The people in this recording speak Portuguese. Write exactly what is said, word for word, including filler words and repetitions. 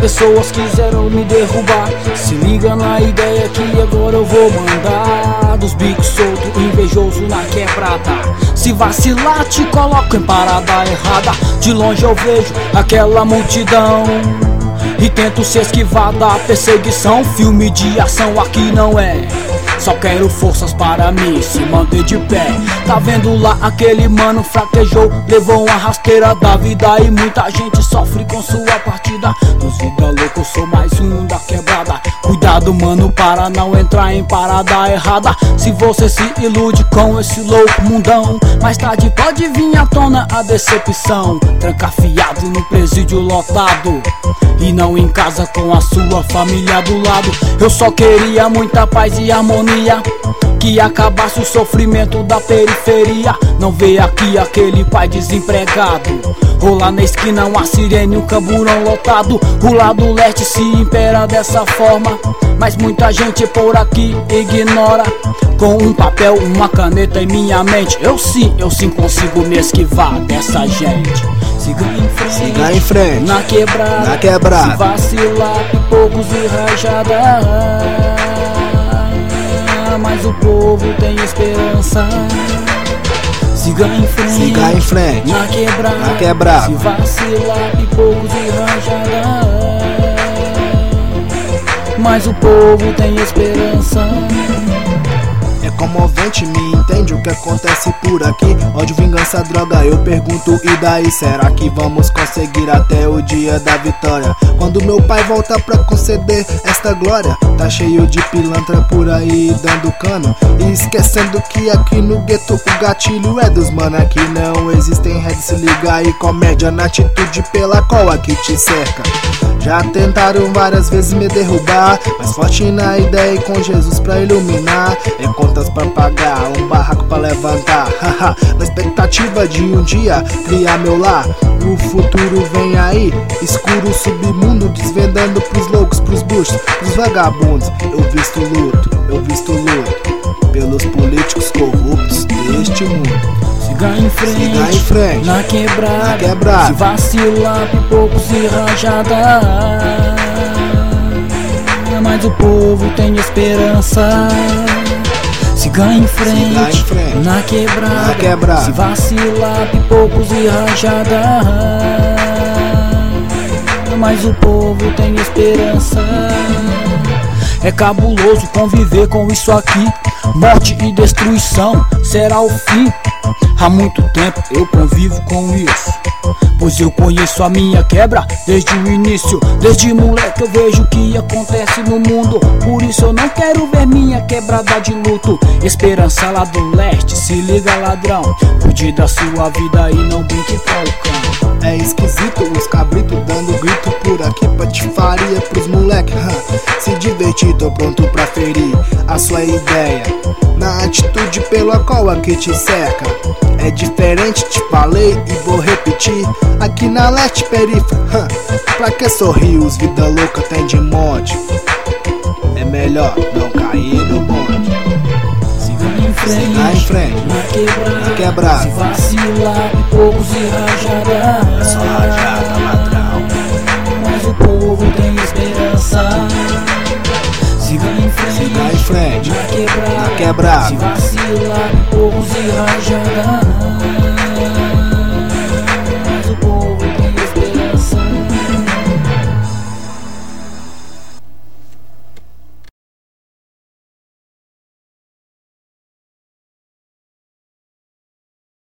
pessoas quiseram me derrubar. Se liga na ideia que agora eu vou mandar. Dos bicos soltos, invejoso na quebrada. Se vacilar te coloco em parada errada. De longe eu vejo aquela multidão e tento se esquivar da perseguição. Filme de ação aqui não é, só quero forças para mim se manter de pé. Tá vendo lá aquele mano fraquejou, levou uma rasteira da vida e muita gente sofre com sua partida. Dos vida louca eu sou mais um da quebrada. Cuidado mano para não entrar em parada errada. Se você se ilude com esse louco mundão, mais tarde pode vir à tona a decepção. Trancafiado no presídio lotado e não em casa com a sua família do lado. Eu só queria muita paz e harmonia, que acabasse o sofrimento da periferia. Não vê aqui aquele pai desempregado, rolar na esquina uma sirene, um camburão lotado. O lado leste se impera dessa forma, mas muita gente por aqui ignora. Com um papel, uma caneta em minha mente, eu sim, eu sim consigo me esquivar dessa gente. Siga em frente, siga em frente, na quebrada, na quebrada. Se vacilar, pipocos e rajada, mas o povo tem esperança. Siga em frente, siga em frente, na quebrada, na quebrada. Se vacilar, pipocos e rajada, mas o povo tem esperança. É comovente, me entende o que acontece por aqui. Ódio, vingança, droga, eu pergunto e daí? Será que vamos conseguir até o dia da vitória? Quando meu pai volta pra conceder esta glória. Tá cheio de pilantra por aí dando cano e esquecendo que aqui no gueto o gatilho é dos mano. Aqui não existem redes, se liga e comédia na atitude pela qual aqui te cerca. Já tentaram várias vezes me derrubar, mas forte na ideia e com Jesus pra iluminar. É contas pra pagar, um barraco pra levantar. Na expectativa de um dia criar meu lar. O futuro vem aí, escuro submundo, desvendando pros loucos, pros buchos, pros vagabundos. Eu visto luto, eu visto luto pelos políticos corruptos deste mundo. Siga em frente, siga em frente, na quebrada, na quebrada. Se vacilar, pipocos e rajada, mas o povo tem esperança. Siga em frente, siga em frente, na quebrada, na quebrada. Se vacilar, pipocos e rajada, mas o povo tem esperança. É cabuloso conviver com isso aqui. Morte e destruição será o fim. Há muito tempo eu convivo com isso, pois eu conheço a minha quebra desde o início. Desde moleque eu vejo o que acontece no mundo, por isso eu não quero ver minha quebrada de luto. Esperança lá do leste, se liga ladrão, cuide da sua vida e não brinque com o cão. É esquisito os cabritos dando grito por aqui, patifaria pros moleque, huh? Se divertir, tô pronto pra ferir a sua ideia, na atitude pela qual aqui te cerca. É diferente, te falei e vou repetir. Aqui na leste perifa, huh? Pra que sorrir, os vida louca tem de monte. É melhor não cair no bonde. Siga em frente, siga em frente, na quebrada, na quebrada. Se vacilar, pipocos e rajada, é só rajada, ladrão, mas o povo tem esperança. Siga em frente, siga em frente, na quebrada, na quebrada. Se vacilar, pipocos e rajada,